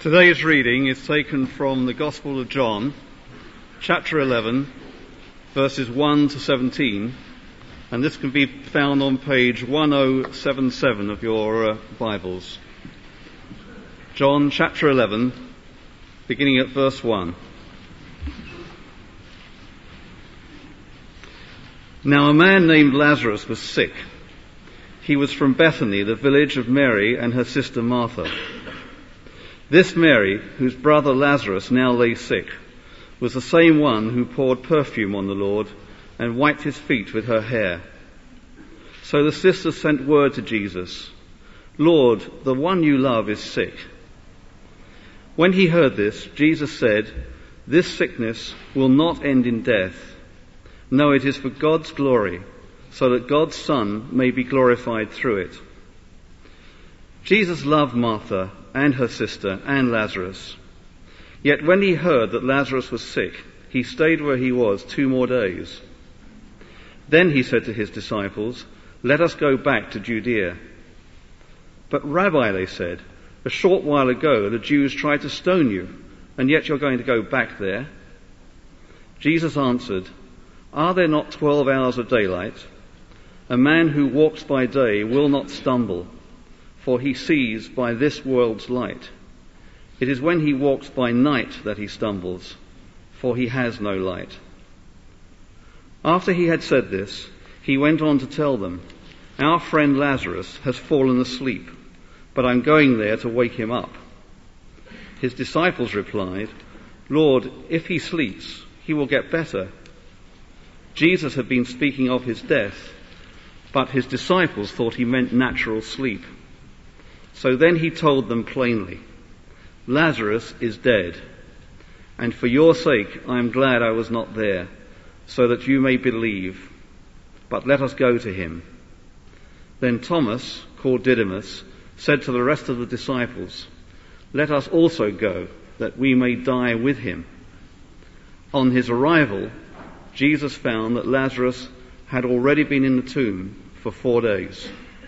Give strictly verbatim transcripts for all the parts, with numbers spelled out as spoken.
Today's reading is taken from the Gospel of John, chapter eleven, verses one to seventeen, and this can be found on page ten seventy-seven of your uh, Bibles. John chapter eleven, beginning at verse one. Now a man named Lazarus was sick. He was from Bethany, the village of Mary and her sister Martha. This Mary, whose brother Lazarus now lay sick, was the same one who poured perfume on the Lord and wiped his feet with her hair. So the sisters sent word to Jesus, "Lord, the one you love is sick." When he heard this, Jesus said, "This sickness will not end in death. No, it is for God's glory, so that God's Son may be glorified through it." Jesus loved Martha and her sister and Lazarus. Yet when he heard that Lazarus was sick, he stayed where he was two more days. Then he said to his disciples, "Let us go back to Judea." "But Rabbi," they said, "a short while ago the Jews tried to stone you, and yet you're going to go back there?" Jesus answered, "Are there not twelve hours of daylight? A man who walks by day will not stumble, for he sees by this world's light. It is when he walks by night that he stumbles, for he has no light." After he had said this, he went on to tell them, "Our friend Lazarus has fallen asleep, but I'm going there to wake him up." His disciples replied, "Lord, if he sleeps, he will get better." Jesus had been speaking of his death, but his disciples thought he meant natural sleep. So then he told them plainly, "Lazarus is dead, and for your sake I am glad I was not there, so that you may believe. But let us go to him." Then Thomas, called Didymus, said to the rest of the disciples, "Let us also go, that we may die with him." On his arrival, Jesus found that Lazarus had already been in the tomb for four days.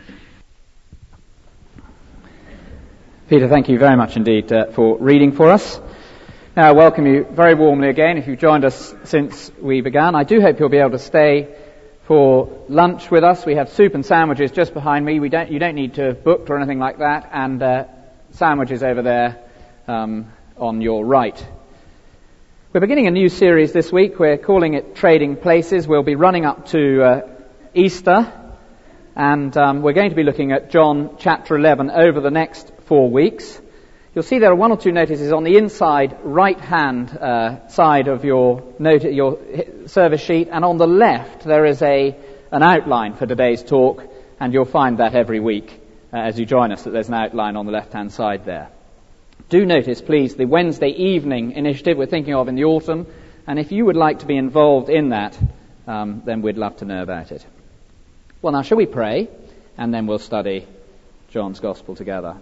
Peter, thank you very much indeed uh, for reading for us. Now, I welcome you very warmly again if you've joined us since we began. I do hope you'll be able to stay for lunch with us. We have soup and sandwiches just behind me. We don't, you don't need to have booked or anything like that, and uh, sandwiches over there um, on your right. We're beginning a new series this week. We're calling it Trading Places. We'll be running up to uh, Easter, and um, we're going to be looking at John chapter eleven over the next four weeks. You'll see there are one or two notices on the inside right-hand uh, side of your note, your service sheet, and on the left there is a an outline for today's talk, and you'll find that every week uh, as you join us that there's an outline on the left-hand side there. Do notice, please, the Wednesday evening initiative we're thinking of in the autumn, and if you would like to be involved in that, um, then we'd love to know about it. Well, now, shall we pray, and then we'll study John's Gospel together.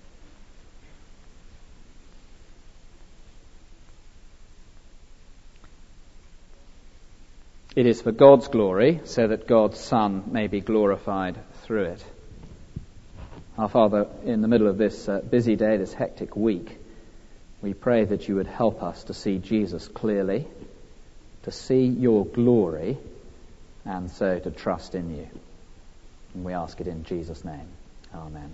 It is for God's glory, so that God's Son may be glorified through it. Our Father, in the middle of this uh, busy day, this hectic week, we pray that you would help us to see Jesus clearly, to see your glory, and so to trust in you. And we ask it in Jesus' name. Amen.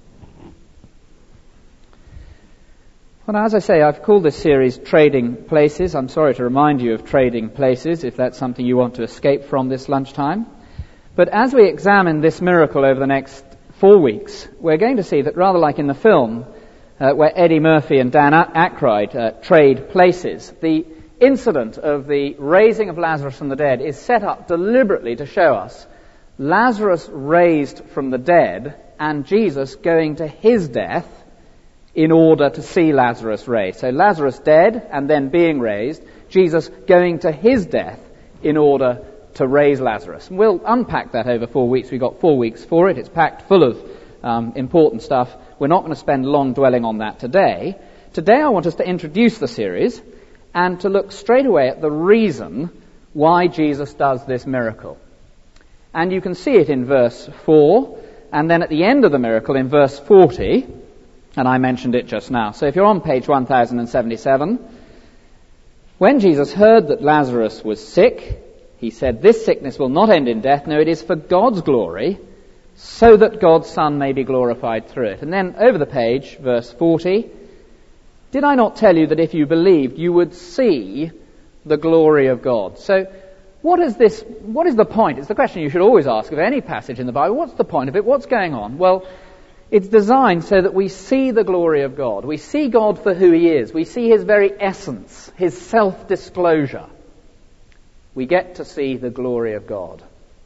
Well, now, as I say, I've called this series Trading Places. I'm sorry to remind you of Trading Places, if that's something you want to escape from this lunchtime. But as we examine this miracle over the next four weeks, we're going to see that rather like in the film, uh, where Eddie Murphy and Dan Aykroyd uh, trade places, the incident of the raising of Lazarus from the dead is set up deliberately to show us Lazarus raised from the dead and Jesus going to his death in order to see Lazarus raised. So Lazarus dead and then being raised, Jesus going to his death in order to raise Lazarus. And we'll unpack that over four weeks. We've got four weeks for it. It's packed full of um, important stuff. We're not going to spend long dwelling on that today. Today I want us to introduce the series and to look straight away at the reason why Jesus does this miracle. And you can see it in verse four, and then at the end of the miracle in verse forty, And I mentioned it just now. So if you're on page one thousand seventy-seven, when Jesus heard that Lazarus was sick, he said, "This sickness will not end in death. No, it is for God's glory, so that God's Son may be glorified through it." And then over the page, verse forty, "Did I not tell you that if you believed, you would see the glory of God?" So what is this? What is the point? It's the question you should always ask of any passage in the Bible. What's the point of it? What's going on? Well, it's designed so that we see the glory of God. We see God for who he is. We see his very essence, his self-disclosure. We get to see the glory of God.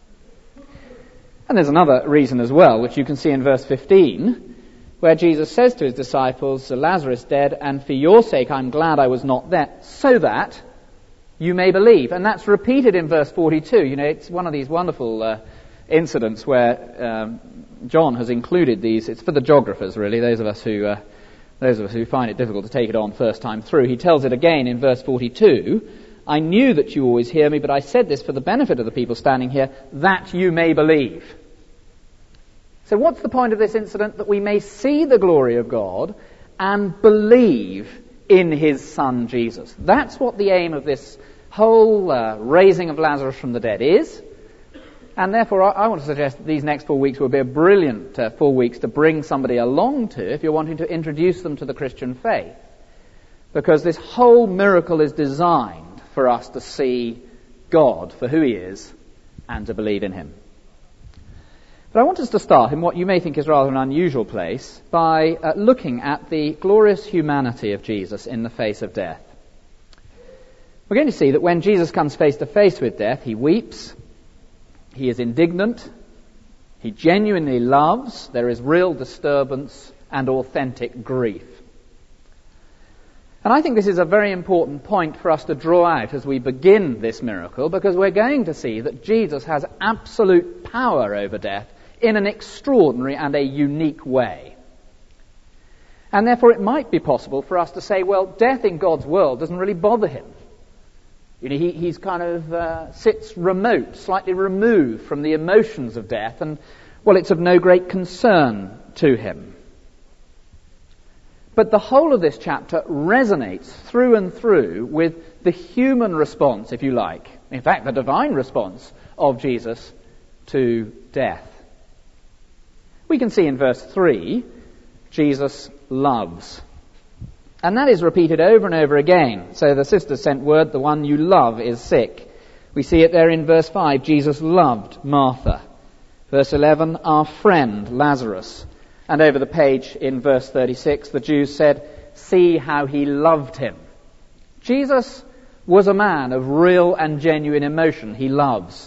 And there's another reason as well, which you can see in verse fifteen, where Jesus says to his disciples, "Lazarus dead, and for your sake I'm glad I was not there, so that you may believe." And that's repeated in verse forty-two. You know, it's one of these wonderful uh, incidents where um, John has included these. It's for the geographers, really, those of us who uh, those of us who find it difficult to take it on first time through. He tells it again in verse forty-two, "I knew that you always hear me, but I said this for the benefit of the people standing here, that you may believe." So what's the point of this incident? That we may see the glory of God and believe in his Son Jesus. That's what the aim of this whole uh, raising of Lazarus from the dead is. And therefore, I, I want to suggest that these next four weeks will be a brilliant uh, four weeks to bring somebody along to if you're wanting to introduce them to the Christian faith. Because this whole miracle is designed for us to see God for who he is and to believe in him. But I want us to start in what you may think is rather an unusual place by uh, looking at the glorious humanity of Jesus in the face of death. We're going to see that when Jesus comes face to face with death, he weeps, he is indignant, he genuinely loves, there is real disturbance and authentic grief. And I think this is a very important point for us to draw out as we begin this miracle, because we're going to see that Jesus has absolute power over death in an extraordinary and a unique way. And therefore it might be possible for us to say, well, death in God's world doesn't really bother him. You know, he, he's kind of uh, sits remote, slightly removed from the emotions of death, and, well, it's of no great concern to him. But the whole of this chapter resonates through and through with the human response, if you like, in fact, the divine response of Jesus to death. We can see in verse three, Jesus loves. And that is repeated over and over again. So the sisters sent word, the one you love is sick. We see it there in verse five, Jesus loved Martha. Verse eleven, our friend Lazarus. And over the page in verse thirty-six, the Jews said, see how he loved him. Jesus was a man of real and genuine emotion. He loves.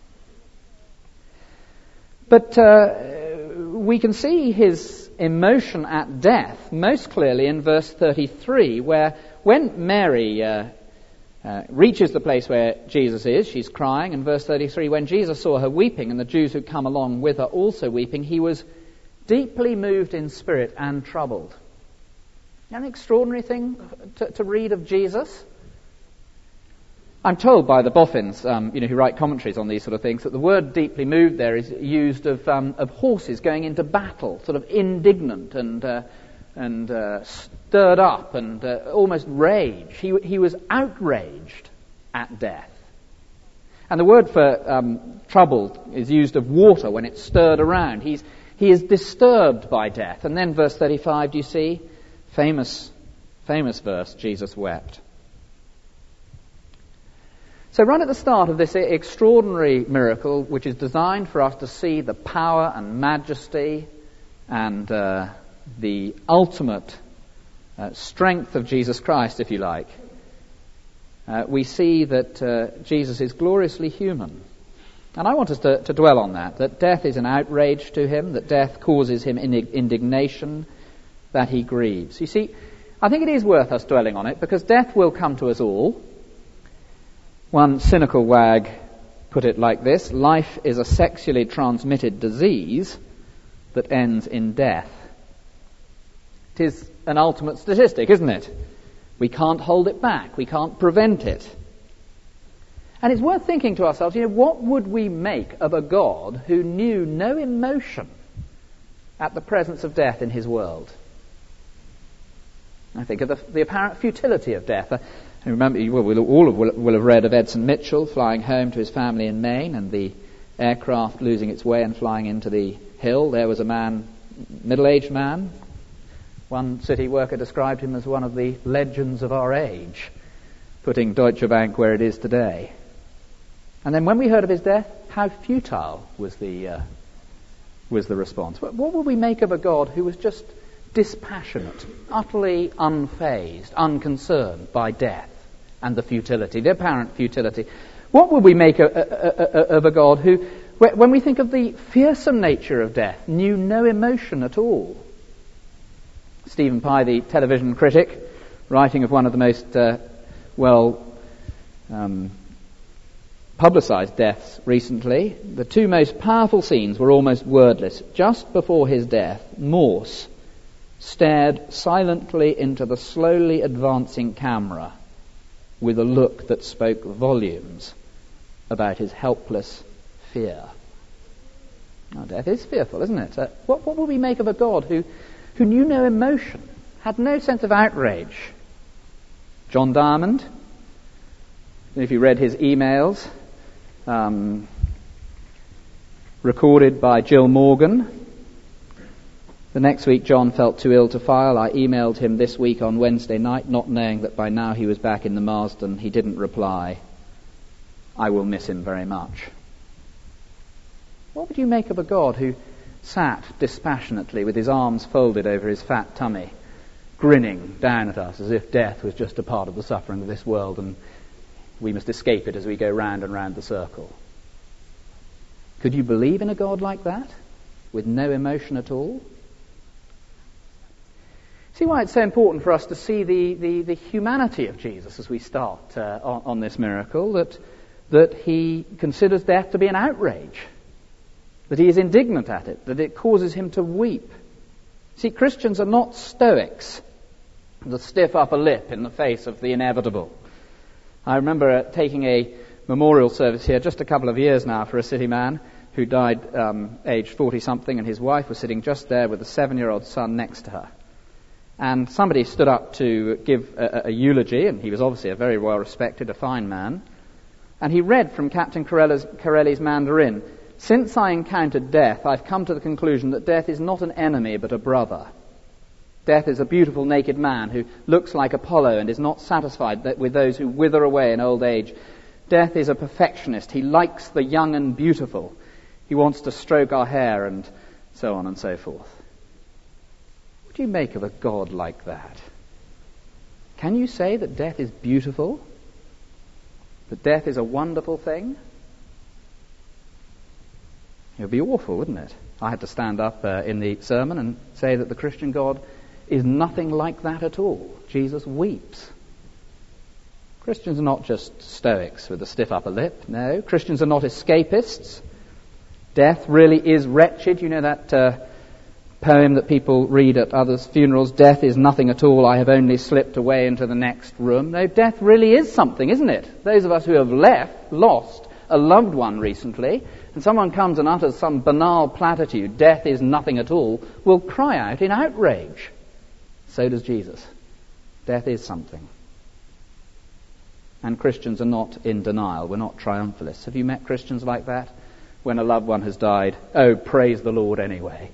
But uh, we can see his emotion at death most clearly in verse thirty-three, where when Mary uh, uh, reaches the place where Jesus is, she's crying, and verse thirty-three, when Jesus saw her weeping and the Jews who come along with her also weeping, he was deeply moved in spirit and troubled. An extraordinary thing to, to read of Jesus. I'm told by the boffins, um, you know, who write commentaries on these sort of things, that the word deeply moved there is used of um, of horses going into battle, sort of indignant and uh, and uh, stirred up and uh, almost rage. He he was outraged at death. And the word for um, troubled is used of water when it's stirred around. He's he is disturbed by death. And then verse thirty-five, do you see? Famous, famous verse, Jesus wept. So right at the start of this extraordinary miracle, which is designed for us to see the power and majesty and uh, the ultimate uh, strength of Jesus Christ, if you like, uh, we see that uh, Jesus is gloriously human. And I want us to, to dwell on that, that death is an outrage to him, that death causes him indignation, that he grieves. You see, I think it is worth us dwelling on it, because death will come to us all. One cynical wag put it like this: life is a sexually transmitted disease that ends in death. It is an ultimate statistic, isn't it? We can't hold it back. We can't prevent it. And it's worth thinking to ourselves, you know, what would we make of a God who knew no emotion at the presence of death in his world? I think of the, the apparent futility of death. Uh, and remember, you will, will, all of, will, will have read of Edson Mitchell flying home to his family in Maine and the aircraft losing its way and flying into the hill. There was a man, middle-aged man. One city worker described him as one of the legends of our age, putting Deutsche Bank where it is today. And then when we heard of his death, how futile was the uh, was the response. What, what would we make of a God who was just dispassionate, utterly unfazed, unconcerned by death and the futility, the apparent futility? What would we make of, of a God who, when we think of the fearsome nature of death, knew no emotion at all? Stephen Pye, the television critic, writing of one of the most uh, well um, publicised deaths recently, the two most powerful scenes were almost wordless. Just before his death, Morse stared silently into the slowly advancing camera with a look that spoke volumes about his helpless fear. Now, death is fearful, isn't it? Uh, what, what will we make of a God who, who knew no emotion, had no sense of outrage? John Diamond, if you read his emails, um, recorded by Jill Morgan. The next week John felt too ill to file. I emailed him this week on Wednesday night, not knowing that by now he was back in the Marsden. He didn't reply. I will miss him very much. What would you make of a God who sat dispassionately with his arms folded over his fat tummy, grinning down at us as if death was just a part of the suffering of this world and we must escape it as we go round and round the circle? Could you believe in a God like that, with no emotion at all? See why it's so important for us to see the, the, the humanity of Jesus as we start uh, on, on this miracle, that, that he considers death to be an outrage, that he is indignant at it, that it causes him to weep. See, Christians are not Stoics, the stiff upper lip in the face of the inevitable. I remember uh, taking a memorial service here just a couple of years now for a city man who died um, aged forty-something, and his wife was sitting just there with a seven-year-old son next to her. And somebody stood up to give a, a, a eulogy, and he was obviously a very well-respected, a fine man. And he read from Captain Corelli's, Corelli's Mandarin, "Since I encountered death, I've come to the conclusion that death is not an enemy but a brother. Death is a beautiful naked man who looks like Apollo and is not satisfied that with those who wither away in old age. Death is a perfectionist. He likes the young and beautiful. He wants to stroke our hair," and so on and so forth. What do you make of a God like that? Can you say that death is beautiful? That death is a wonderful thing? It would be awful, wouldn't it? I had to stand up uh, in the sermon and say that the Christian God is nothing like that at all. Jesus weeps. Christians are not just Stoics with a stiff upper lip. No, Christians are not escapists. Death really is wretched. You know that uh, poem that people read at others' funerals, "Death is nothing at all, I have only slipped away into the next room." No, death really is something, isn't it? Those of us who have left, lost a loved one recently, and someone comes and utters some banal platitude, "Death is nothing at all," will cry out in outrage. So does Jesus. Death is something. And Christians are not in denial. We're not triumphalists. Have you met Christians like that? When a loved one has died, oh, praise the Lord anyway.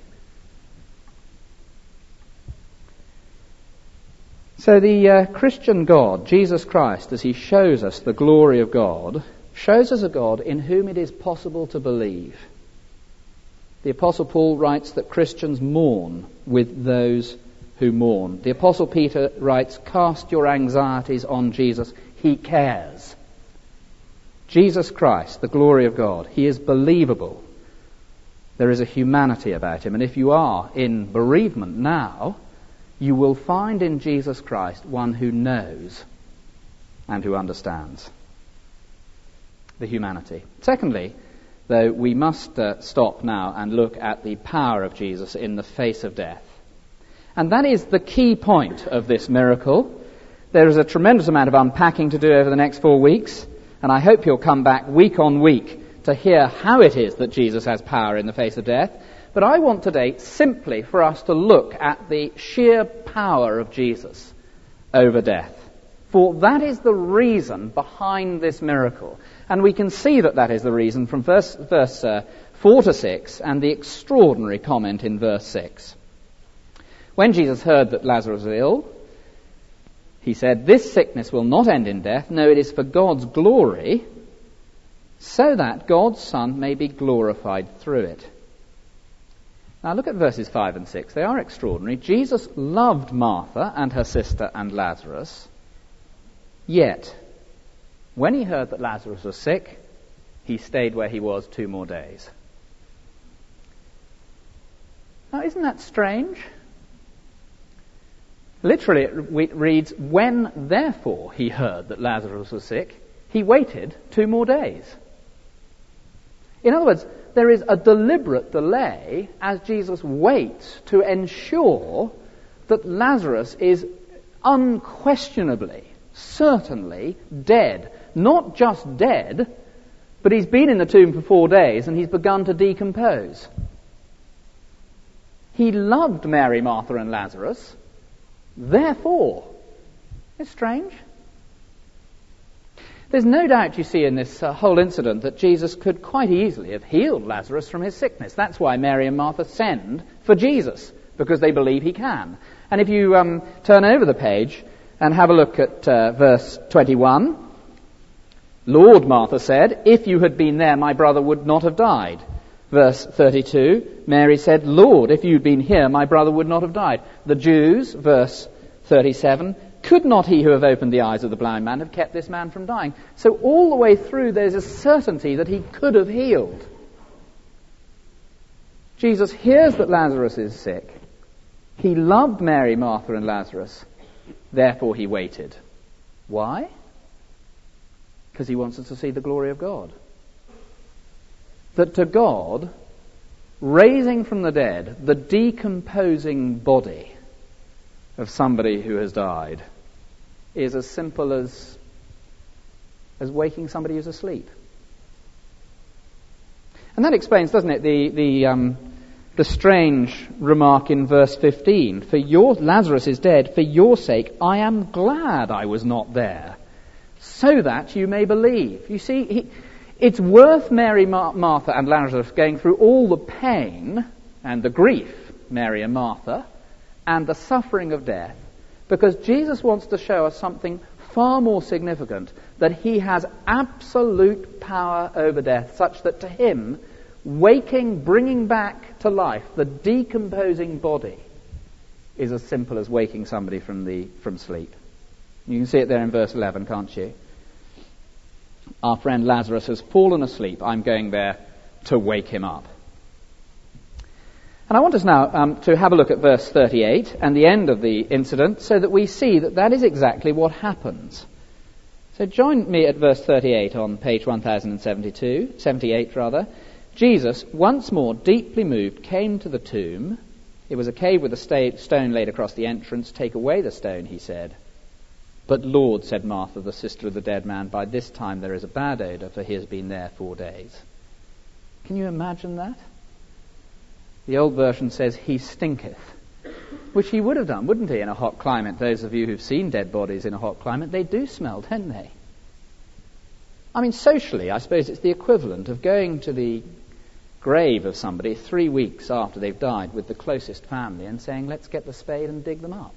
So the uh, Christian God, Jesus Christ, as he shows us the glory of God, shows us a God in whom it is possible to believe. The Apostle Paul writes that Christians mourn with those who mourn. The Apostle Peter writes, "Cast your anxieties on Jesus. He cares." Jesus Christ, the glory of God, he is believable. There is a humanity about him. And if you are in bereavement now, you will find in Jesus Christ one who knows and who understands the humanity. Secondly, though, we must uh, stop now and look at the power of Jesus in the face of death. And that is the key point of this miracle. There is a tremendous amount of unpacking to do over the next four weeks, and I hope you'll come back week on week to hear how it is that Jesus has power in the face of death. But I want today simply for us to look at the sheer power of Jesus over death. For that is the reason behind this miracle. And we can see that that is the reason from verse, verse uh, four to six and the extraordinary comment in verse six. When Jesus heard that Lazarus was ill, he said, "This sickness will not end in death. No, it is for God's glory, so that God's Son may be glorified through it." Now look at verses five and six. They are extraordinary. Jesus loved Martha and her sister and Lazarus. Yet, when he heard that Lazarus was sick, he stayed where he was two more days. Now, isn't that strange? Literally, it reads, when therefore he heard that Lazarus was sick, he waited two more days. In other words, there is a deliberate delay as Jesus waits to ensure that Lazarus is unquestionably, certainly dead. Not just dead, but he's been in the tomb for four days and he's begun to decompose. He loved Mary, Martha, and Lazarus. Therefore, it's strange. There's no doubt, you see, in this uh, whole incident that Jesus could quite easily have healed Lazarus from his sickness. That's why Mary and Martha send for Jesus, because they believe he can. And if you um, turn over the page and have a look at uh, verse twenty-one, "Lord," Martha said, "if you had been there, my brother would not have died." Verse thirty-two, Mary said, "Lord, if you'd been here, my brother would not have died." The Jews, verse thirty-seven, "Could not he who have opened the eyes of the blind man have kept this man from dying?" So all the way through there's a certainty that he could have healed. Jesus hears that Lazarus is sick. He loved Mary, Martha, and Lazarus. Therefore he waited. Why? Because he wants us to see the glory of God. That to God, raising from the dead the decomposing body of somebody who has died is as simple as as waking somebody who's asleep. And that explains, doesn't it, the the um, the strange remark in verse fifteen. "For your Lazarus is dead. For your sake, I am glad I was not there, so that you may believe." You see, he, it's worth Mary, Mar- Martha, and Lazarus going through all the pain and the grief, Mary and Martha, and the suffering of death, because Jesus wants to show us something far more significant, that he has absolute power over death, such that to him, waking, bringing back to life the decomposing body is as simple as waking somebody from the from sleep. You can see it there in verse eleven, can't you? "Our friend Lazarus has fallen asleep. I'm going there to wake him up." And I want us now um, to have a look at verse thirty-eight and the end of the incident, so that we see that that is exactly what happens. So join me at verse thirty-eight on page one thousand seventy-two, seventy-eight rather. "Jesus, once more deeply moved, came to the tomb. It was a cave with a sta- stone laid across the entrance. 'Take away the stone,' he said. 'But Lord,' said Martha, the sister of the dead man, 'by this time there is a bad odour, for he has been there four days.'" Can you imagine that? The old version says, "he stinketh," which he would have done, wouldn't he, in a hot climate? Those of you who've seen dead bodies in a hot climate, they do smell, don't they? I mean, socially, I suppose it's the equivalent of going to the grave of somebody three weeks after they've died with the closest family and saying, "Let's get the spade and dig them up."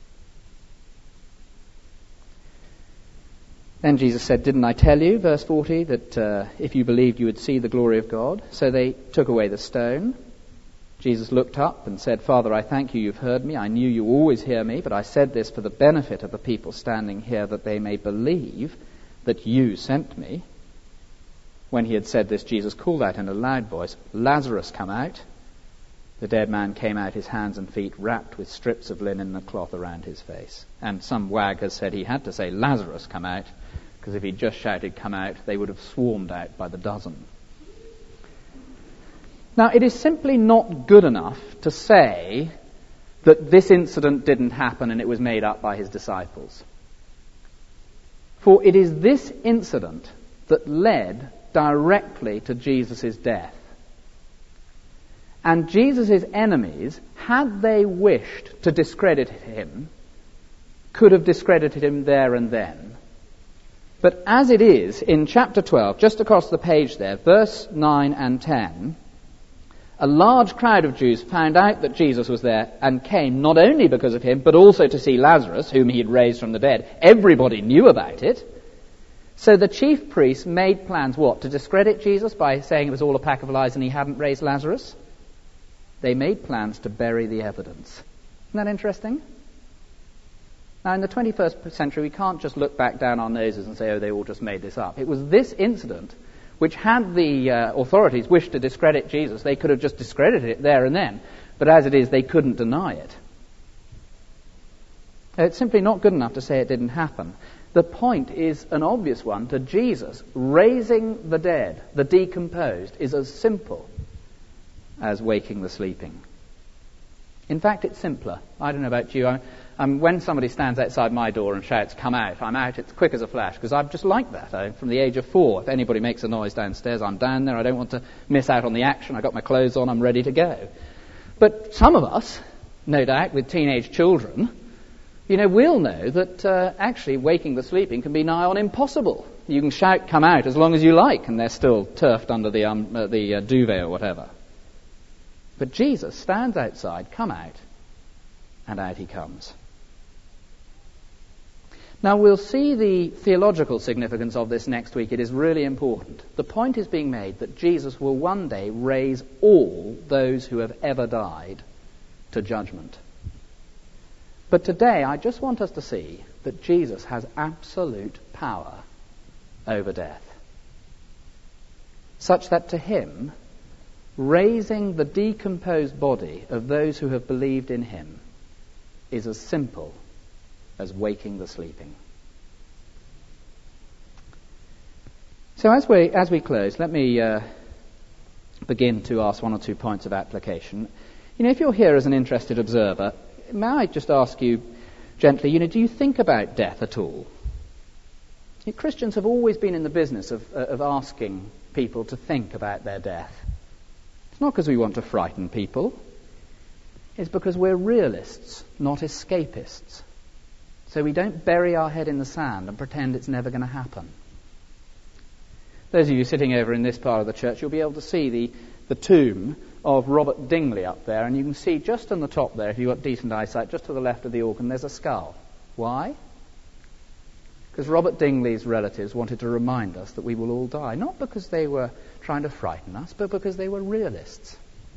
Then Jesus said, "Didn't I tell you," verse forty, "that uh, if you believed you would see the glory of God?" So they took away the stone. Jesus looked up and said, "Father, I thank you, you've heard me. I knew you always hear me, but I said this for the benefit of the people standing here, that they may believe that you sent me." When he had said this, Jesus called out in a loud voice, "Lazarus, come out." The dead man came out, his hands and feet wrapped with strips of linen and a cloth around his face. And some wag has said he had to say, "Lazarus, come out," because if he'd just shouted, "Come out," they would have swarmed out by the dozen. Now, it is simply not good enough to say that this incident didn't happen and it was made up by his disciples. For it is this incident that led directly to Jesus' death. And Jesus' enemies, had they wished to discredit him, could have discredited him there and then. But as it is, in chapter twelve, just across the page there, verse nine and ten, a large crowd of Jews found out that Jesus was there and came not only because of him, but also to see Lazarus, whom he had raised from the dead. Everybody knew about it. So the chief priests made plans, what, to discredit Jesus by saying it was all a pack of lies and he hadn't raised Lazarus? They made plans to bury the evidence. Isn't that interesting? Now, in the twenty-first century, we can't just look back down our noses and say, oh, they all just made this up. It was this incident which, had the uh, authorities wished to discredit Jesus, they could have just discredited it there and then. But as it is, they couldn't deny it. It's simply not good enough to say it didn't happen. The point is an obvious one to Jesus. Raising the dead, the decomposed, is as simple as waking the sleeping. In fact, it's simpler. I don't know about you. I, I'm, when somebody stands outside my door and shouts, come out, I'm out. It's quick as a flash, because I'm just like that. I, from the age of four, if anybody makes a noise downstairs, I'm down there. I don't want to miss out on the action. I've got my clothes on. I'm ready to go. But some of us, no doubt, with teenage children, you know, we'll know that uh, actually waking the sleeping can be nigh on impossible. You can shout, come out, as long as you like, and they're still turfed under the, um, uh, the uh, duvet or whatever. But Jesus stands outside, come out, and out he comes. Now, we'll see the theological significance of this next week. It is really important. The point is being made that Jesus will one day raise all those who have ever died to judgment. But today, I just want us to see that Jesus has absolute power over death, such that to him, raising the decomposed body of those who have believed in him is as simple as waking the sleeping. So as we as we close, let me uh, begin to ask one or two points of application. You know, if you're here as an interested observer, may I just ask you gently, you know, do you think about death at all? You know, Christians have always been in the business of, uh, of asking people to think about their death. It's not because we want to frighten people. It's because we're realists, not escapists. So we don't bury our head in the sand and pretend it's never going to happen. Those of you sitting over in this part of the church, you'll be able to see the, the tomb of Robert Dingley up there, and you can see just on the top there, if you've got decent eyesight, just to the left of the organ, there's a skull. Why? Because Robert Dingley's relatives wanted to remind us that we will all die, not because they were trying to frighten us, but because they were realists.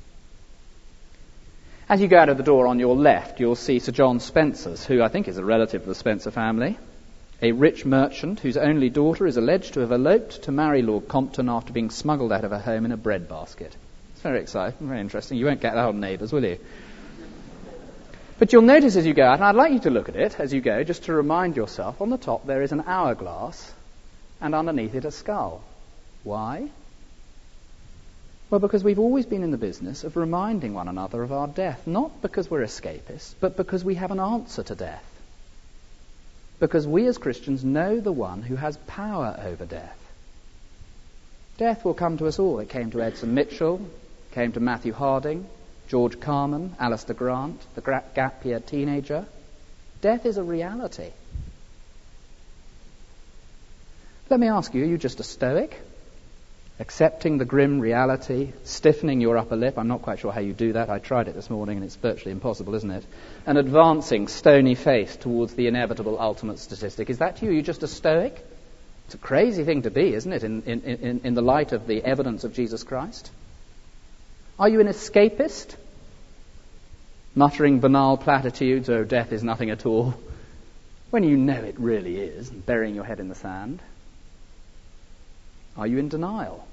As you go out of the door on your left, you'll see Sir John Spencer's, who I think is a relative of the Spencer family, a rich merchant whose only daughter is alleged to have eloped to marry Lord Compton after being smuggled out of her home in a bread basket. It's very exciting, very interesting. You won't get that on Neighbours, will you? But you'll notice as you go out, and I'd like you to look at it as you go, just to remind yourself, on the top there is an hourglass, and underneath it a skull. Why? Well, because we've always been in the business of reminding one another of our death, not because we're escapists, but because we have an answer to death. Because we as Christians know the one who has power over death. Death will come to us all. It came to Edson Mitchell, it came to Matthew Harding, George Carman, Alistair Grant, the gap year teenager. Death is a reality. Let me ask you, are you just a stoic? Accepting the grim reality, stiffening your upper lip? I'm not quite sure how you do that. I tried it this morning and it's virtually impossible, isn't it? And advancing stony-faced towards the inevitable ultimate statistic. Is that you? Are you just a stoic? It's a crazy thing to be, isn't it, in, in, in, in the light of the evidence of Jesus Christ? Are you an escapist? Muttering banal platitudes, oh, death is nothing at all, when you know it really is, and burying your head in the sand? Are you in denial?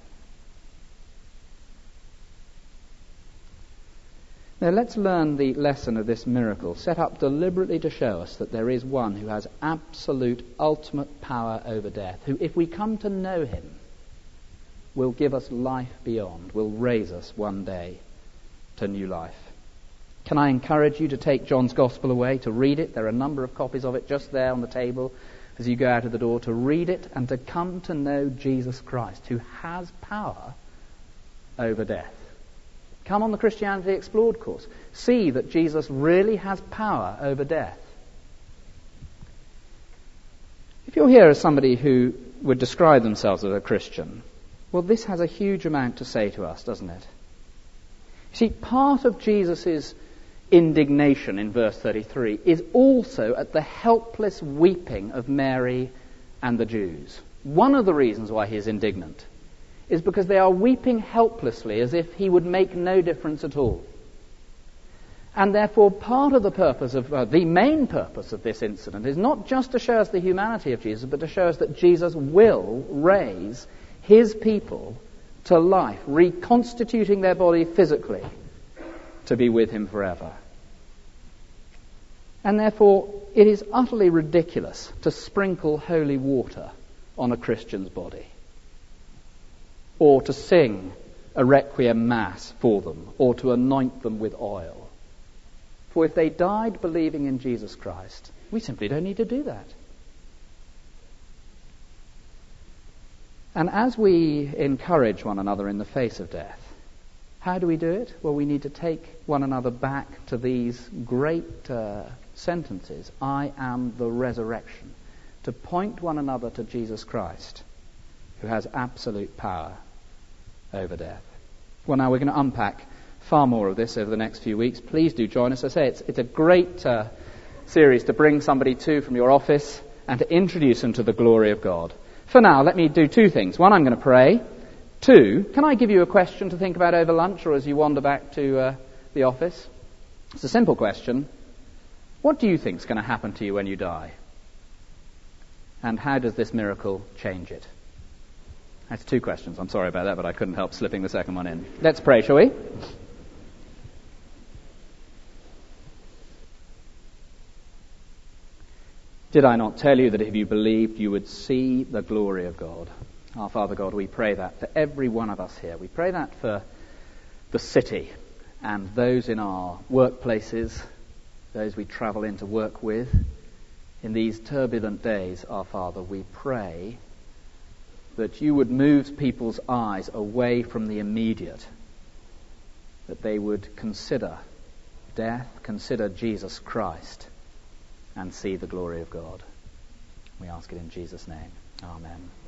Now let's learn the lesson of this miracle, set up deliberately to show us that there is one who has absolute, ultimate power over death, who, if we come to know him, will give us life beyond, will raise us one day to new life. Can I encourage you to take John's Gospel away, to read it? There are a number of copies of it just there on the table as you go out of the door, to read it and to come to know Jesus Christ, who has power over death. Come on the Christianity Explored course. See that Jesus really has power over death. If you're here as somebody who would describe themselves as a Christian, well, this has a huge amount to say to us, doesn't it? You see, part of Jesus' indignation in verse thirty-three is also at the helpless weeping of Mary and the Jews. One of the reasons why he is indignant is because they are weeping helplessly as if he would make no difference at all. And therefore part of the purpose of, uh, the main purpose of this incident is not just to show us the humanity of Jesus, but to show us that Jesus will raise his people to life, reconstituting their body physically to be with him forever. And therefore it is utterly ridiculous to sprinkle holy water on a Christian's body, or to sing a requiem mass for them, or to anoint them with oil. For if they died believing in Jesus Christ, we simply don't need to do that. And as we encourage one another in the face of death, how do we do it? Well, we need to take one another back to these great uh, sentences. I am the resurrection. To point one another to Jesus Christ, who has absolute power over death. Well, now we're going to unpack far more of this over the next few weeks. Please do join us. I say it's, it's a great uh, series to bring somebody to from your office and to introduce them to the glory of God. For now, let me do two things. One, I'm going to pray. Two, can I give you a question to think about over lunch or as you wander back to uh, the office? It's a simple question. What do you think is going to happen to you when you die? And how does this miracle change it? That's two questions. I'm sorry about that, but I couldn't help slipping the second one in. Let's pray, shall we? Did I not tell you that if you believed, you would see the glory of God? Our Father God, we pray that for every one of us here. We pray that for the city and those in our workplaces, those we travel in to work with. In these turbulent days, our Father, we pray that you would move people's eyes away from the immediate, that they would consider death, consider Jesus Christ, and see the glory of God. We ask it in Jesus' name. Amen.